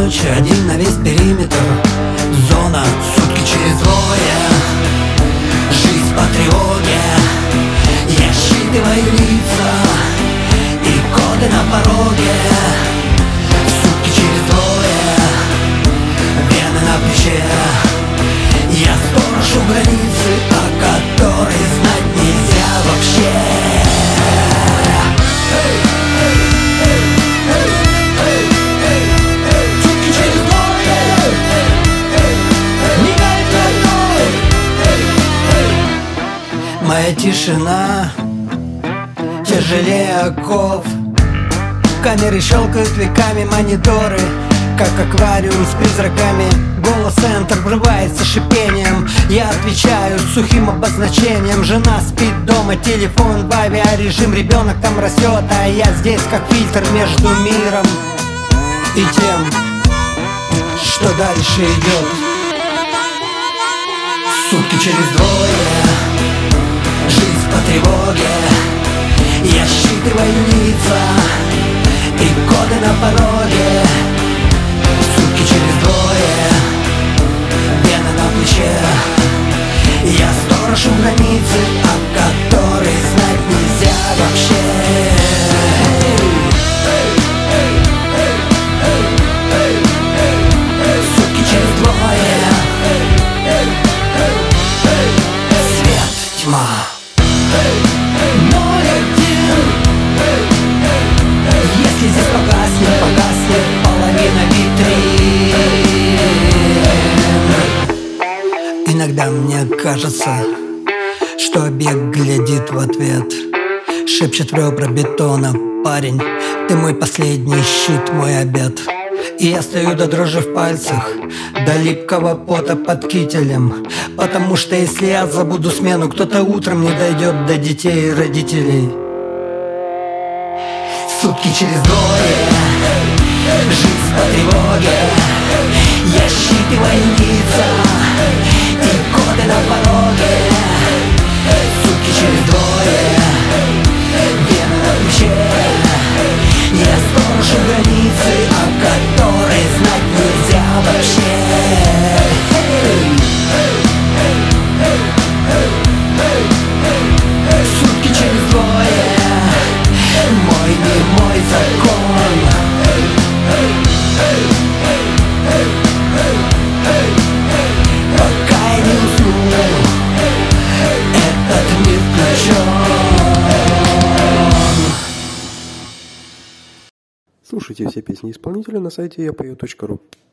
ключ один на весь периметр. Зона, сутки через двое. Жизнь по тревоге. Я считываю лица и коды на пороге. Сутки через двое. Вены на плече. Я сторож у границы, о которой знать нельзя вообще. Моя тишина тяжелее оков. Камеры щелкают веками, мониторы как аквариум с призраками. Голос Enter врывается шипением. Я отвечаю сухим обозначением. Жена спит дома, телефон в авиарежим. Ребенок там растет, а я здесь как фильтр между миром и тем, что дальше идет. Сутки через двое. Жизнь по тревоге. Я считываю лица и коды на пороге. Сутки через двое. Вены на плече. Я сторож у границы, о которой знать нельзя вообще. Сутки через двое. Свет, тьма. Если здесь погаснет половина витрин. Иногда мне кажется, что объект глядит в ответ. Шепчет в ребра бетона: парень, ты мой последний щит, мой обед. И я стою до дрожи в пальцах, до липкого пота под кителем. Потому что если я забуду смену, кто-то утром не дойдет до детей и родителей. Сутки через двое. Жизнь по тревоге. Я считываю лица и коды на пороге. Сутки через двое. Вены на плече. Я сторож у границы, о которой знать нельзя вообще. Сутки через двое. Мой не мой закон. Пока я не усну, этот мир включен. Слушайте все песни исполнителя на сайте yapою.ru.